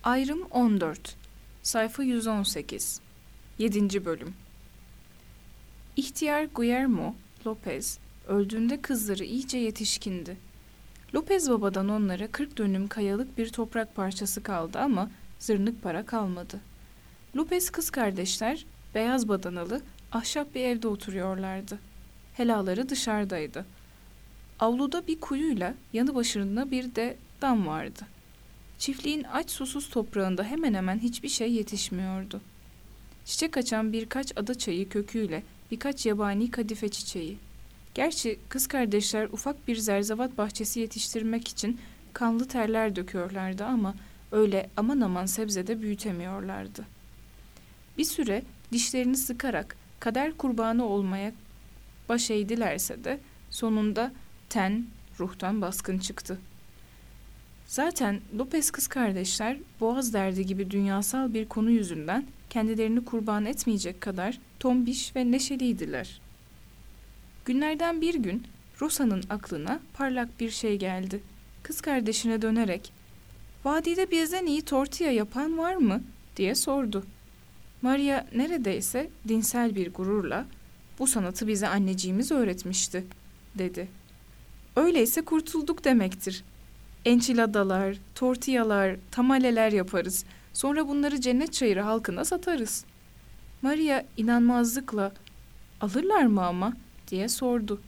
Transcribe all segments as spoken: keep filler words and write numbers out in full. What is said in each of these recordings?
Ayrım on dört. Sayfa yüz on sekiz. yedinci bölüm. İhtiyar Guillermo Lopez öldüğünde kızları iyice yetişkindi. Lopez babadan onlara kırk dönüm kayalık bir toprak parçası kaldı ama zırnık para kalmadı. Lopez kız kardeşler beyaz badanalı ahşap bir evde oturuyorlardı. Helaları dışarıdaydı. Avluda bir kuyuyla yanı başında bir de dam vardı. Çiftliğin aç susuz toprağında hemen hemen hiçbir şey yetişmiyordu. Çiçek açan birkaç adaçayı köküyle birkaç yabani kadife çiçeği. Gerçi kız kardeşler ufak bir zerzevat bahçesi yetiştirmek için kanlı terler döküyorlardı ama öyle aman aman sebzede büyütemiyorlardı. Bir süre dişlerini sıkarak kader kurbanı olmaya baş eğdilerse de sonunda ten ruhtan baskın çıktı. Zaten Lopez kız kardeşler boğaz derdi gibi dünyasal bir konu yüzünden kendilerini kurban etmeyecek kadar tombiş ve neşeliydiler. Günlerden bir gün Rosa'nın aklına parlak bir şey geldi. Kız kardeşine dönerek "Vadide bizden iyi tortilla yapan var mı?" diye sordu. Maria neredeyse dinsel bir gururla "Bu sanatı bize anneciğimiz öğretmişti," dedi. "Öyleyse kurtulduk demektir. Enchiladalar, tortillalar, tamaleler yaparız. Sonra bunları cennet çayırı halkına satarız." Maria inanmazlıkla "Alırlar mı ama?" diye sordu.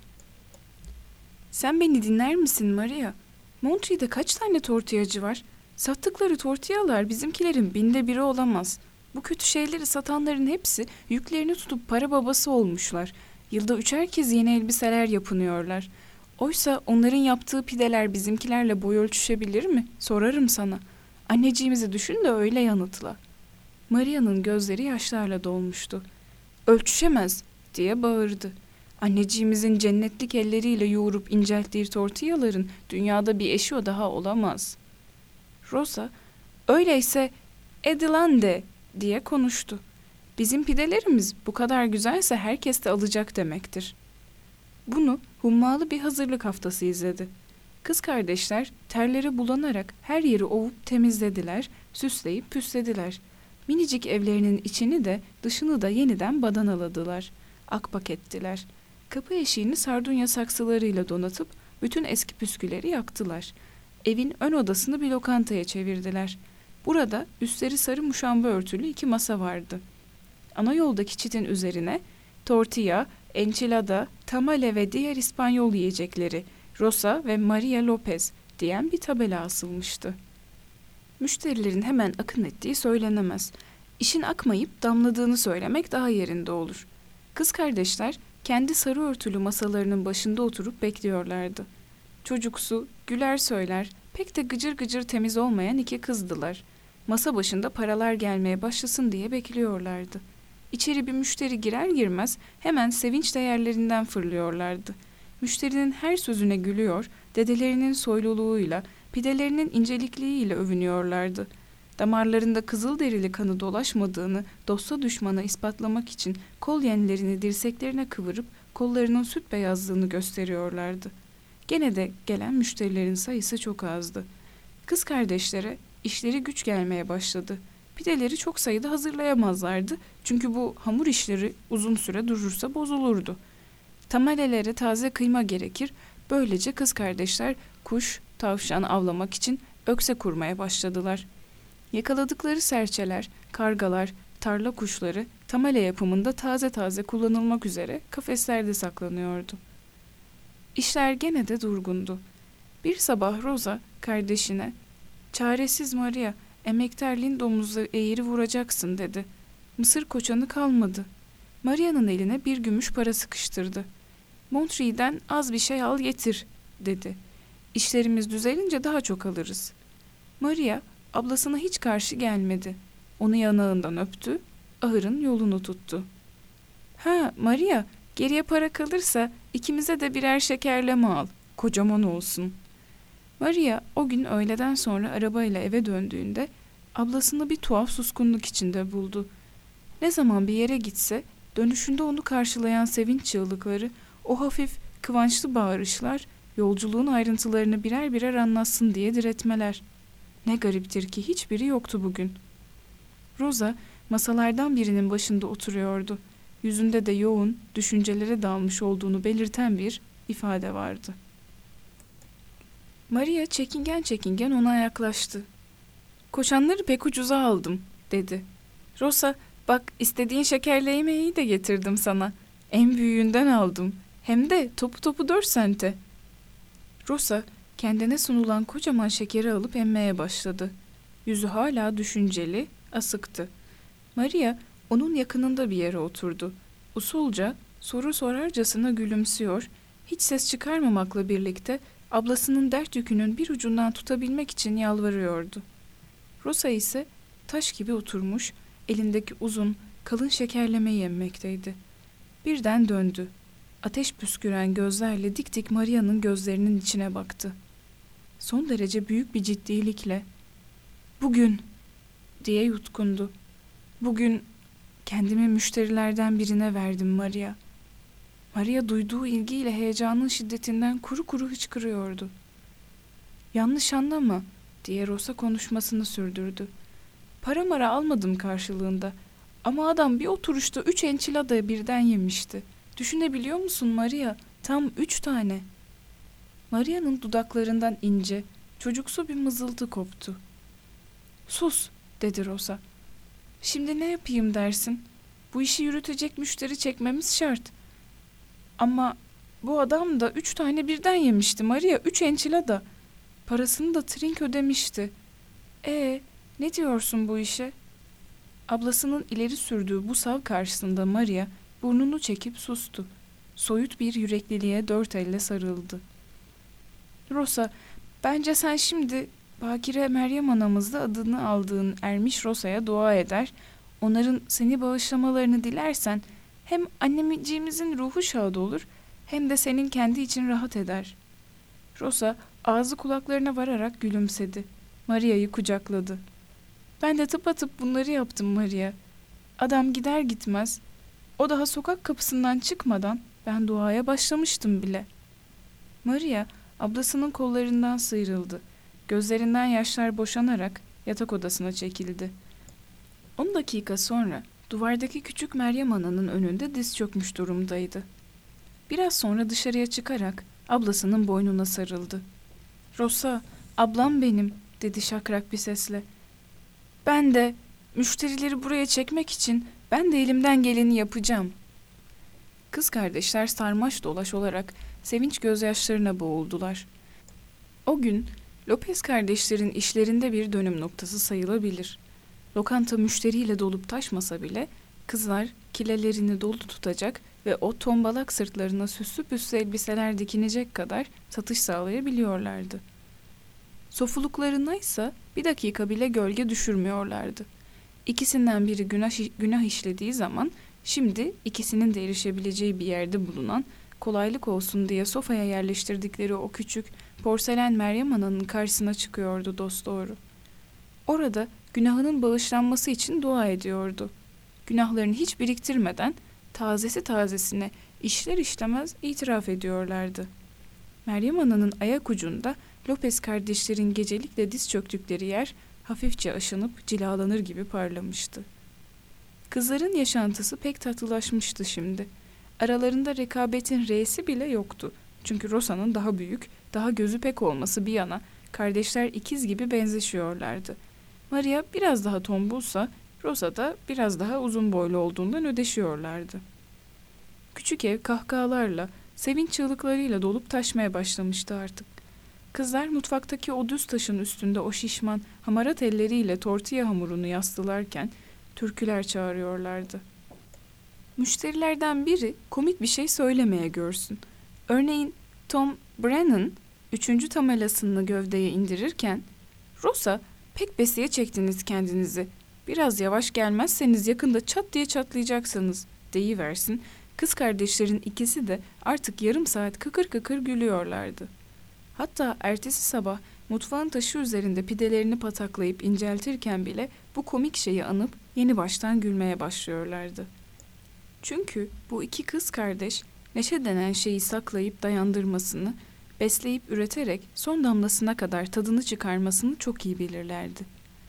"Sen beni dinler misin Maria? Montre'de kaç tane tortillacı var? Sattıkları tortillalar bizimkilerin binde biri olamaz. Bu kötü şeyleri satanların hepsi yüklerini tutup para babası olmuşlar. Yılda üçer kez yeni elbiseler yapınıyorlar. Oysa onların yaptığı pideler bizimkilerle boy ölçüşebilir mi? Sorarım sana. Anneciğimizi düşün de öyle yanıtla." Maria'nın gözleri yaşlarla dolmuştu. "Ölçüşemez," diye bağırdı. "Anneciğimizin cennetlik elleriyle yoğurup incelttiği tortillaların dünyada bir eşi o daha olamaz." Rosa, "Öyleyse Edilande," diye konuştu. "Bizim pidelerimiz bu kadar güzelse herkes de alacak demektir." Bunu hummalı bir hazırlık haftası izledi. Kız kardeşler terlere bulanarak her yeri ovup temizlediler, süsleyip püslediler. Minicik evlerinin içini de dışını da yeniden badanaladılar. Akbak ettiler. Kapı eşiğini sardunya saksılarıyla donatıp bütün eski püsküleri yaktılar. Evin ön odasını bir lokantaya çevirdiler. Burada üstleri sarı muşamba örtülü iki masa vardı. Ana yoldaki çitin üzerine tortilla, enchilada, tamale ve diğer İspanyol yiyecekleri, Rosa ve Maria Lopez diyen bir tabela asılmıştı. Müşterilerin hemen akın ettiği söylenemez. İşin akmayıp damladığını söylemek daha yerinde olur. Kız kardeşler kendi sarı örtülü masalarının başında oturup bekliyorlardı. Çocuksu, güler söyler, pek de gıcır gıcır temiz olmayan iki kızdılar. Masa başında paralar gelmeye başlasın diye bekliyorlardı. İçeri bir müşteri girer girmez hemen sevinç değerlerinden fırlıyorlardı. Müşterinin her sözüne gülüyor, dedelerinin soyluluğuyla, pidelerinin incelikliğiyle övünüyorlardı. Damarlarında kızıl derili kanı dolaşmadığını dosta düşmana ispatlamak için kol yenlerini dirseklerine kıvırıp kollarının süt beyazlığını gösteriyorlardı. Gene de gelen müşterilerin sayısı çok azdı. Kız kardeşlere işleri güç gelmeye başladı. Pideleri çok sayıda hazırlayamazlardı çünkü bu hamur işleri uzun süre durursa bozulurdu. Tamalelere taze kıyma gerekir, böylece kız kardeşler kuş, tavşan avlamak için ökse kurmaya başladılar. Yakaladıkları serçeler, kargalar, tarla kuşları tamale yapımında taze taze kullanılmak üzere kafeslerde saklanıyordu. İşler gene de durgundu. Bir sabah Rosa kardeşine "Çaresiz Maria, emektarliğin domuzu eğri vuracaksın," dedi. Mısır koçanı kalmadı. Maria'nın eline bir gümüş para sıkıştırdı. "Montre'den az bir şey al getir," dedi. "İşlerimiz düzelince daha çok alırız." Maria ablasına hiç karşı gelmedi. Onu yanağından öptü, ahırın yolunu tuttu. "Ha Maria, geriye para kalırsa ikimize de birer şekerleme al, kocaman olsun." Maria o gün öğleden sonra arabayla eve döndüğünde ablasını bir tuhaf suskunluk içinde buldu. Ne zaman bir yere gitse dönüşünde onu karşılayan sevinç çığlıkları, o hafif kıvançlı bağırışlar, yolculuğun ayrıntılarını birer birer anlatsın diye diretmeler. Ne gariptir ki hiçbiri yoktu bugün. Rosa masalardan birinin başında oturuyordu. Yüzünde de yoğun, düşüncelere dalmış olduğunu belirten bir ifade vardı. Maria çekingen çekingen ona yaklaştı. "Koşanları pek ucuza aldım," dedi. "Rosa, bak istediğin şekerli yemeği de getirdim sana. En büyüğünden aldım. Hem de topu topu dört sente." Rosa kendine sunulan kocaman şekeri alıp emmeye başladı. Yüzü hala düşünceli, asıktı. Maria onun yakınında bir yere oturdu. Usulca, soru sorarcasına gülümsüyor, hiç ses çıkarmamakla birlikte ablasının dert yükünün bir ucundan tutabilmek için yalvarıyordu. Rosa ise taş gibi oturmuş, elindeki uzun, kalın şekerlemeyi emmekteydi. Birden döndü. Ateş püsküren gözlerle dik dik Maria'nın gözlerinin içine baktı. Son derece büyük bir ciddilikle, "Bugün," diye yutkundu. "Bugün kendimi müşterilerden birine verdim Maria." Maria duyduğu ilgiyle heyecanın şiddetinden kuru kuru hıçkırıyordu. "Yanlış anlama," diye Rosa konuşmasını sürdürdü. "Para mara almadım karşılığında. Ama adam bir oturuşta üç enchilada birden yemişti. Düşünebiliyor musun Maria? Tam üç tane." Maria'nın dudaklarından ince, çocuksu bir mızıltı koptu. "Sus," dedi Rosa. "Şimdi ne yapayım dersin? Bu işi yürütecek müşteri çekmemiz şart. Ama bu adam da üç tane birden yemişti Maria, üç enchilada. Parasını da trink ödemişti. E, ne diyorsun bu işe?" Ablasının ileri sürdüğü bu sav karşısında Maria burnunu çekip sustu. Soyut bir yürekliliğe dört elle sarıldı. "Rosa, bence sen şimdi Bakire Meryem anamızda adını aldığın ermiş Rosa'ya dua eder, onların seni bağışlamalarını dilersen hem annemciğimizin ruhu şad olur hem de senin kendi için rahat eder." Rosa ağzı kulaklarına vararak gülümsedi. Maria'yı kucakladı. "Ben de tıpatıp bunları yaptım Maria. Adam gider gitmez, o daha sokak kapısından çıkmadan ben duaya başlamıştım bile." Maria ablasının kollarından sıyrıldı. Gözlerinden yaşlar boşanarak yatak odasına çekildi. On dakika sonra duvardaki küçük Meryem Ana'nın önünde diz çökmüş durumdaydı. Biraz sonra dışarıya çıkarak ablasının boynuna sarıldı. "Rosa, ablam benim," dedi şakrak bir sesle. "Ben de müşterileri buraya çekmek için ben de elimden geleni yapacağım." Kız kardeşler sarmaş dolaş olarak sevinç gözyaşlarına boğuldular. O gün Lopez kardeşlerin işlerinde bir dönüm noktası sayılabilir. Lokanta müşteriyle dolup taşmasa bile kızlar kilelerini dolu tutacak ve o tombalak sırtlarına süslü püslü elbiseler dikinecek kadar satış sağlayabiliyorlardı. Sofuluklarına ise bir dakika bile gölge düşürmüyorlardı. İkisinden biri günah, günah işlediği zaman şimdi ikisinin de erişebileceği bir yerde bulunan, kolaylık olsun diye sofaya yerleştirdikleri o küçük porselen Meryem Ana'nın karşısına çıkıyordu dosdoğru. Orada günahının bağışlanması için dua ediyordu. Günahlarını hiç biriktirmeden tazesi tazesine işler işlemez itiraf ediyorlardı. Meryem Ana'nın ayak ucunda Lopez kardeşlerin gecelikle diz çöktükleri yer hafifçe aşınıp cilalanır gibi parlamıştı. Kızların yaşantısı pek tatlılaşmıştı şimdi. Aralarında rekabetin re'si bile yoktu. Çünkü Rosa'nın daha büyük, daha gözü pek olması bir yana kardeşler ikiz gibi benzeşiyorlardı. Maria biraz daha tombulsa Rosa da biraz daha uzun boylu olduğundan ödeşiyorlardı. Küçük ev kahkahalarla, sevinç çığlıklarıyla dolup taşmaya başlamıştı artık. Kızlar mutfaktaki o düz taşın üstünde o şişman, hamarat elleriyle tortilla hamurunu yastılarken türküler çağırıyorlardı. Müşterilerden biri komik bir şey söylemeye görsün. Örneğin Tom Brennan üçüncü tamelasını gövdeye indirirken "Rosa, pek besiye çektiniz kendinizi. Biraz yavaş gelmezseniz yakında çat diye çatlayacaksınız," deyiversin. Kız kardeşlerin ikisi de artık yarım saat kıkır kıkır gülüyorlardı. Hatta ertesi sabah mutfağın taşı üzerinde pidelerini pataklayıp inceltirken bile bu komik şeyi anıp yeni baştan gülmeye başlıyorlardı. Çünkü bu iki kız kardeş neşe denen şeyi saklayıp dayandırmasını, besleyip üreterek son damlasına kadar tadını çıkarmasını çok iyi bilirlerdi.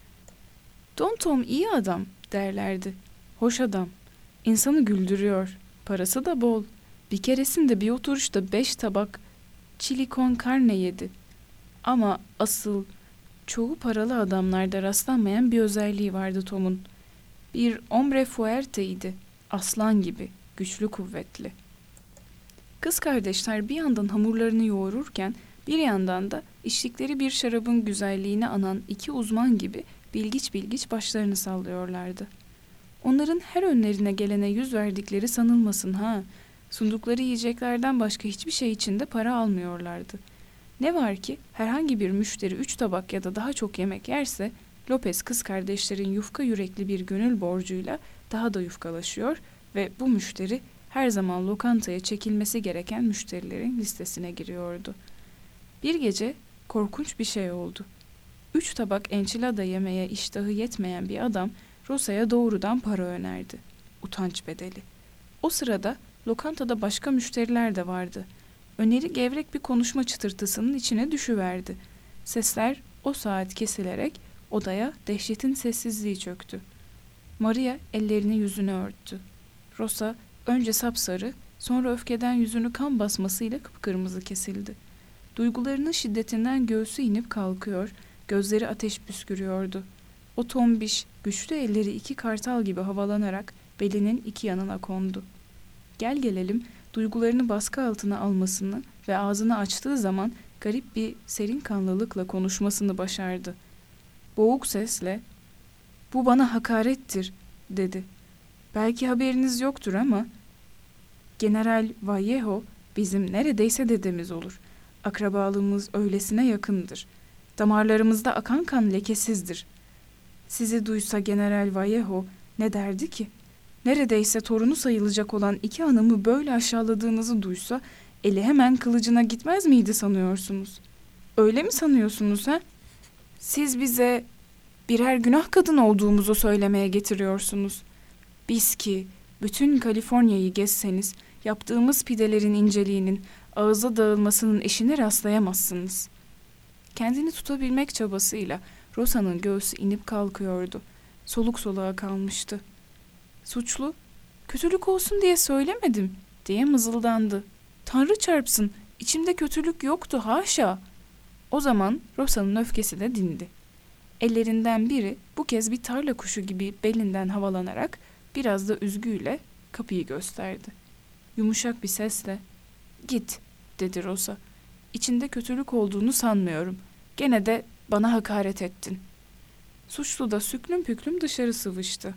Don Tom iyi adam derlerdi. Hoş adam. İnsanı güldürüyor. Parası da bol. Bir keresinde bir oturuşta beş tabak chili con carne yedi. Ama asıl çoğu paralı adamlarda rastlanmayan bir özelliği vardı Tom'un. Bir hombre fuerte'ydi. Aslan gibi, güçlü kuvvetli. Kız kardeşler bir yandan hamurlarını yoğururken bir yandan da içtikleri bir şarabın güzelliğini anan iki uzman gibi bilgiç bilgiç başlarını sallıyorlardı. Onların her önlerine gelene yüz verdikleri sanılmasın ha. Sundukları yiyeceklerden başka hiçbir şey için de para almıyorlardı. Ne var ki herhangi bir müşteri üç tabak ya da daha çok yemek yerse Lopez kız kardeşlerin yufka yürekli bir gönül borcuyla daha da yufkalaşıyor ve bu müşteri her zaman lokantaya çekilmesi gereken müşterilerin listesine giriyordu. Bir gece korkunç bir şey oldu. Üç tabak enchilada yemeye iştahı yetmeyen bir adam Rosa'ya doğrudan para önerdi. Utanç bedeli. O sırada lokantada başka müşteriler de vardı. Öneri gevrek bir konuşma çıtırtısının içine düşüverdi. Sesler o saat kesilerek odaya dehşetin sessizliği çöktü. Maria ellerini yüzüne örttü. Rosa önce sapsarı, sonra öfkeden yüzünü kan basmasıyla kıpkırmızı kesildi. Duygularının şiddetinden göğsü inip kalkıyor, gözleri ateş püskürüyordu. O tombiş, güçlü elleri iki kartal gibi havalanarak belinin iki yanına kondu. Gel gelelim duygularını baskı altına almasını ve ağzını açtığı zaman garip bir serin kanlılıkla konuşmasını başardı. Boğuk sesle, "Bu bana hakarettir," dedi. "Belki haberiniz yoktur ama General Vallejo bizim neredeyse dedemiz olur. Akrabalığımız öylesine yakındır. Damarlarımızda akan kan lekesizdir. Sizi duysa General Vallejo ne derdi ki? Neredeyse torunu sayılacak olan iki hanımı böyle aşağıladığınızı duysa eli hemen kılıcına gitmez miydi sanıyorsunuz? Öyle mi sanıyorsunuz ha? Siz bize birer günah kadın olduğumuzu söylemeye getiriyorsunuz. Biz ki bütün Kaliforniya'yı gezseniz yaptığımız pidelerin inceliğinin ağıza dağılmasının eşine rastlayamazsınız." Kendini tutabilmek çabasıyla Rosa'nın göğsü inip kalkıyordu. Soluk soluğa kalmıştı. Suçlu, "Kötülük olsun diye söylemedim," diye mızıldandı. "Tanrı çarpsın, içimde kötülük yoktu, haşa." O zaman Rosa'nın öfkesi de dindi. Ellerinden biri bu kez bir tarla kuşu gibi belinden havalanarak biraz da üzgüyle kapıyı gösterdi. Yumuşak bir sesle, "Git," dedi Rosa. "İçinde kötülük olduğunu sanmıyorum. Gene de bana hakaret ettin." Suçlu da süklüm püklüm dışarı sıvıştı.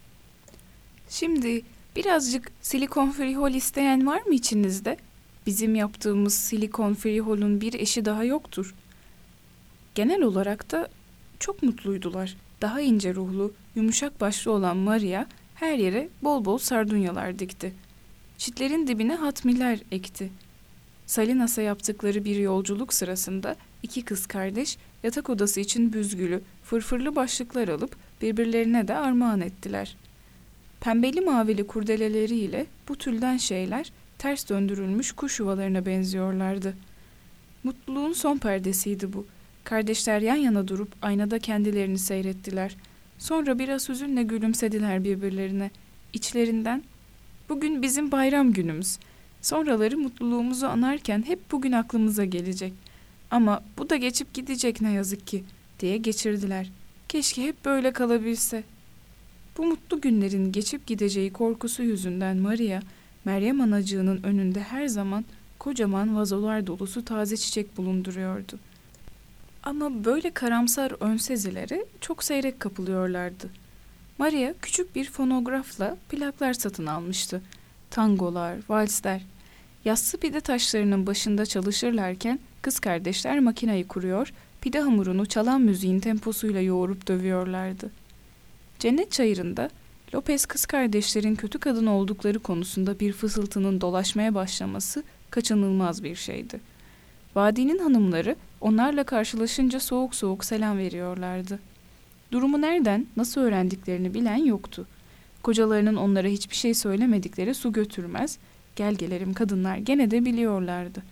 "Şimdi birazcık silikon frihol isteyen var mı içinizde? Bizim yaptığımız silikon friholun bir eşi daha yoktur." Genel olarak da çok mutluydular. Daha ince ruhlu, yumuşak başlı olan Maria her yere bol bol sardunyalar dikti. Çitlerin dibine hatmiller ekti. Salinas'a yaptıkları bir yolculuk sırasında iki kız kardeş yatak odası için büzgülü, fırfırlı başlıklar alıp birbirlerine de armağan ettiler. Pembeli mavili kurdeleleriyle bu tülden şeyler ters döndürülmüş kuş yuvalarına benziyorlardı. Mutluluğun son perdesiydi bu. Kardeşler yan yana durup aynada kendilerini seyrettiler. Sonra biraz hüzünle gülümsediler birbirlerine. İçlerinden, "Bugün bizim bayram günümüz. Sonraları mutluluğumuzu anarken hep bugün aklımıza gelecek. Ama bu da geçip gidecek ne yazık ki," diye geçirdiler. "Keşke hep böyle kalabilse." Bu mutlu günlerin geçip gideceği korkusu yüzünden Maria, Meryem Anacığı'nın önünde her zaman kocaman vazolar dolusu taze çiçek bulunduruyordu. Ama böyle karamsar ön sezileri çok seyrek kapılıyorlardı. Maria küçük bir fonografla plaklar satın almıştı. Tangolar, valsler. Yassı pide taşlarının başında çalışırlarken kız kardeşler makinayı kuruyor, pide hamurunu çalan müziğin temposuyla yoğurup dövüyorlardı. Cennet çayırında Lopez kız kardeşlerin kötü kadın oldukları konusunda bir fısıltının dolaşmaya başlaması kaçınılmaz bir şeydi. Vadinin hanımları onlarla karşılaşınca soğuk soğuk selam veriyorlardı. Durumu nereden, nasıl öğrendiklerini bilen yoktu. Kocalarının onlara hiçbir şey söylemedikleri su götürmez, gel gelelim kadınlar gene de biliyorlardı.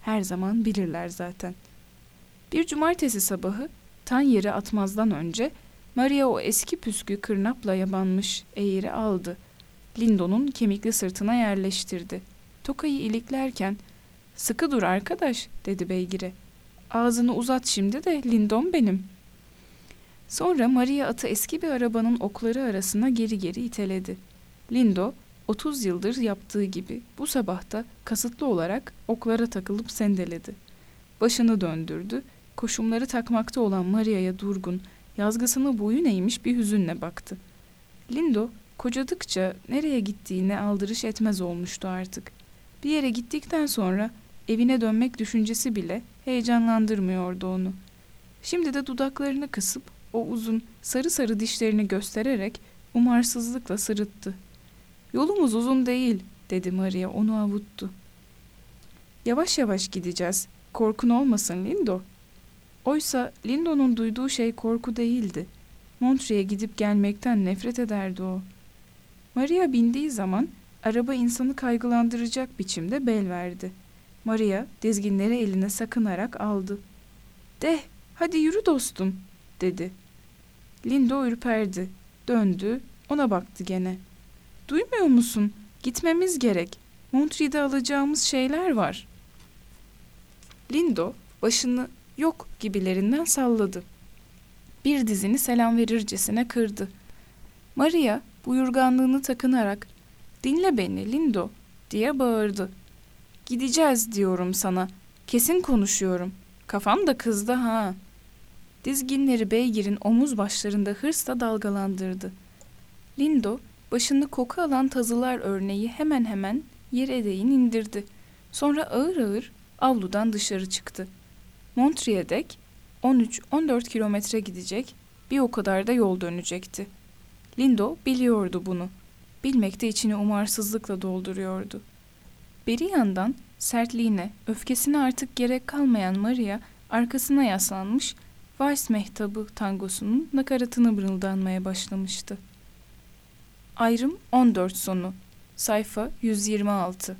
Her zaman bilirler zaten. Bir cumartesi sabahı tan yeri atmazdan önce Maria o eski püskü kırnapla yabanmış eğri aldı. Lindo'nun kemikli sırtına yerleştirdi. Tokayı iliklerken "Sıkı dur arkadaş," dedi beygire. "Ağzını uzat şimdi de Lindom benim." Sonra Maria atı eski bir arabanın okları arasına geri geri iteledi. Lindo otuz yıldır yaptığı gibi bu sabah da kasıtlı olarak oklara takılıp sendeledi. Başını döndürdü. Koşumları takmakta olan Maria'ya durgun, yazgısını boyun eğmiş bir hüzünle baktı. Lindo kocadıkça nereye gittiğine aldırış etmez olmuştu artık. Bir yere gittikten sonra evine dönmek düşüncesi bile heyecanlandırmıyordu onu. Şimdi de dudaklarını kısıp o uzun sarı sarı dişlerini göstererek umarsızlıkla sırıttı. "Yolumuz uzun değil," dedi Maria onu avuttu. "Yavaş yavaş gideceğiz. Korkun olmasın Lindo." Oysa Lindo'nun duyduğu şey korku değildi. Montreux'e gidip gelmekten nefret ederdi o. Maria bindiği zaman araba insanı kaygılandıracak biçimde bel verdi. Maria dizginleri eline sakınarak aldı. "De, hadi yürü dostum," dedi. Lindo ürperdi, döndü, ona baktı gene. "Duymuyor musun? Gitmemiz gerek. Montreux'de alacağımız şeyler var." Lindo başını yok gibilerinden salladı. Bir dizini selam verircesine kırdı. Maria buyurganlığını takınarak "Dinle beni Lindo," diye bağırdı. "Gideceğiz diyorum sana. Kesin konuşuyorum. Kafam da kızdı ha." Dizginleri beygirin omuz başlarında hırsla dalgalandırdı. Lindo başını koku alan tazılar örneği hemen hemen yere değin indirdi. Sonra ağır ağır avludan dışarı çıktı. Montreux'e dek on üç on dört kilometre gidecek, bir o kadar da yol dönecekti. Lindo biliyordu bunu. Bilmek de içini umarsızlıkla dolduruyordu. Bir yandan sertliğine, öfkesine artık gerek kalmayan Maria arkasına yaslanmış, vals mehtabı tangosunun nakaratını mırıldanmaya başlamıştı. Ayrım on dört sonu. Sayfa yüz yirmi altı.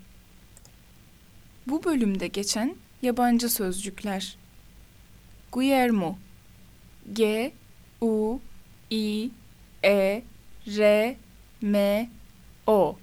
Bu bölümde geçen yabancı sözcükler. Guillermo, G U I E R M O.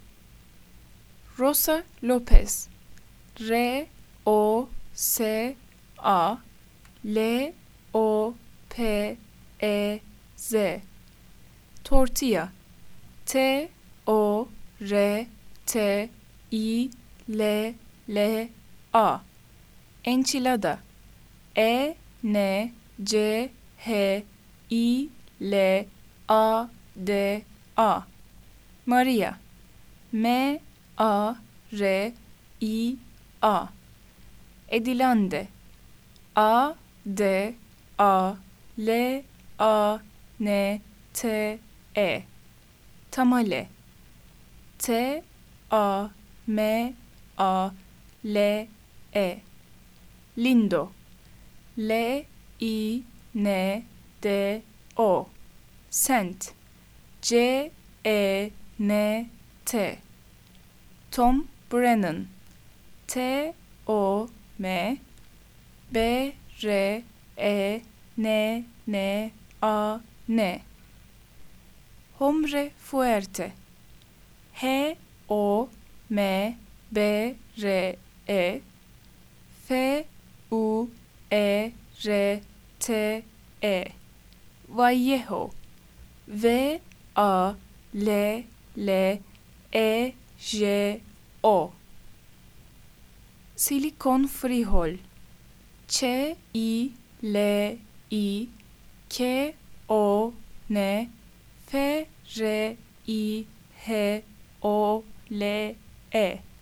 Rosa Lopez, R O S A L O P E Z. Tortilla, T O R T I L L A. Enchilada, E N C H I L A D A. Maria, M A R I A. Edilande, A D A L A N T E. Tamale, T A M A L E. Lindo, L I N D O. Cent, C E N T. Tom Brennan, T O M B R E N N A N. Hombre fuerte, H O M B R E F U E R T E. Vallejo, V A L L E J O. Silikon frijol, Ç I L I K O N F R I H O L E.